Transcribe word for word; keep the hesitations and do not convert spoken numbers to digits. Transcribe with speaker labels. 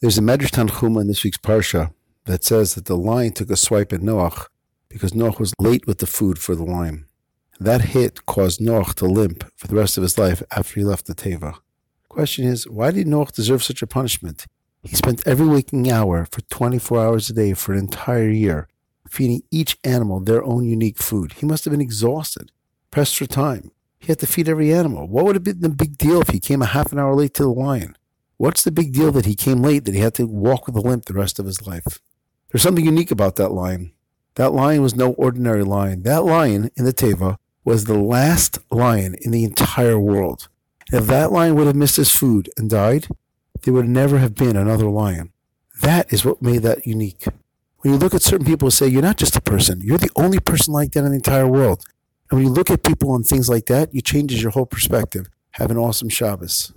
Speaker 1: There's a Medrash Tanchuma in this week's Parsha that says that the lion took a swipe at Noach because Noach was late with the food for the lion. That hit caused Noach to limp for the rest of his life after he left the Teva. Question is, why did Noach deserve such a punishment? He spent every waking hour for twenty-four hours a day for an entire year, feeding each animal their own unique food. He must have been exhausted, pressed for time. He had to feed every animal. What would have been the big deal if he came a half an hour late to the lion? What's the big deal that he came late, that he had to walk with a limp the rest of his life? There's something unique about that lion. That lion was no ordinary lion. That lion in the Teva was the last lion in the entire world. If that lion would have missed his food and died, there would never have been another lion. That is what made that unique. When you look at certain people and say, you're not just a person, you're the only person like that in the entire world. And when you look at people and things like that, it changes your whole perspective. Have an awesome Shabbos.